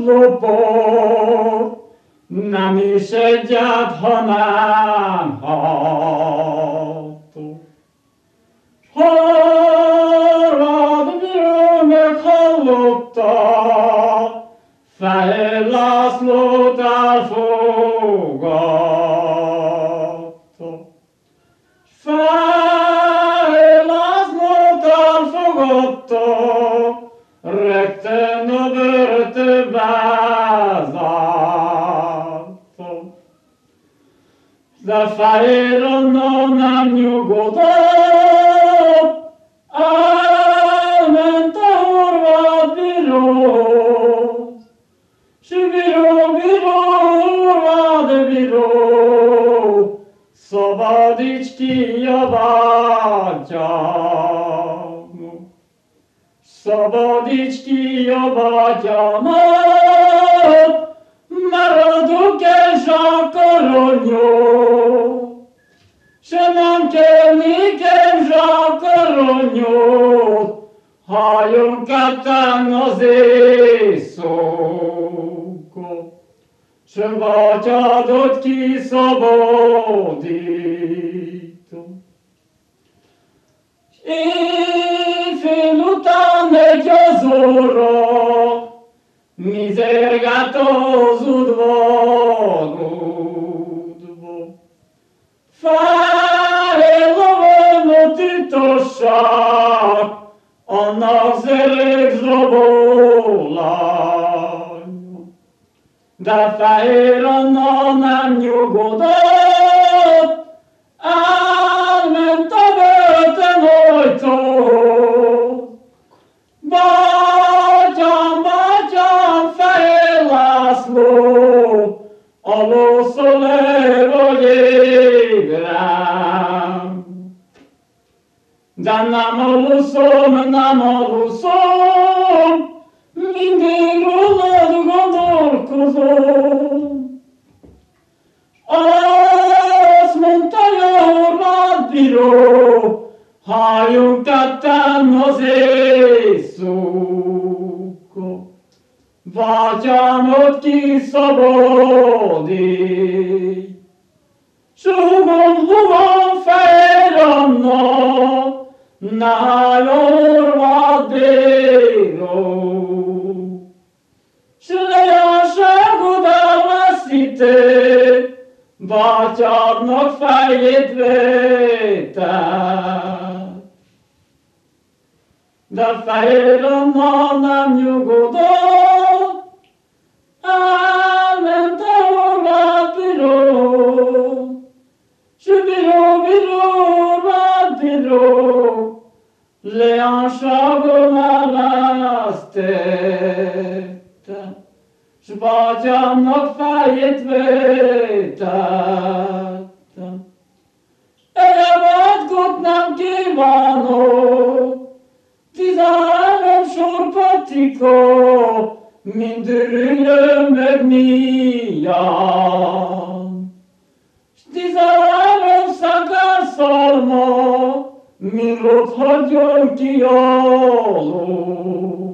lopott, nem is egyet, hanem hatot. Harmad bíró meghallotta, Fehér Lászlót elfogadta. Fehér Lászlót elfogadta, rögtön a börtönbe zárta. De Fehér Anna nem nyugodott, elment a horvát bíróhoz. S horvát bíró, szabadíts ki a bátyámat. Szabadíts ki a bátyámat, maradok el zsákaronyó. Se nem kell nékem zsákaronyót, halljon ketten az éjszaka. Se bátyádot kiszabadítom. Éjfél után megy az óra, mizergát az udvarudba. Fehér lovon a titosság, annak zereg zrabolánya. De Fehér Anna nem nyugodott, elment a börtön ajtón. Bátyám, bátyám, Fehér László, aluszol-e vagy ébren? De nem aluszom, mindig rólad gondolkozom. Azt mondta a horvát bíró, halljunk ketten az éjszaka. Bátyámot kiszabadít. Húgom, Fehér Anna, ne állj horvát bíró. S leányságod elveszíted, bátyádnak fejét véted. De Fehér Anna nem nyugodott, elment a horvát bíró. S horvát bíró, leányságon elvesztette, s bátyámnak fejét vétettem. Elevátkot nem kívánok, 13 sor patika, mind örüljön meg milyen. S 13 szakás szalma, mind ott hagyjon ki alól.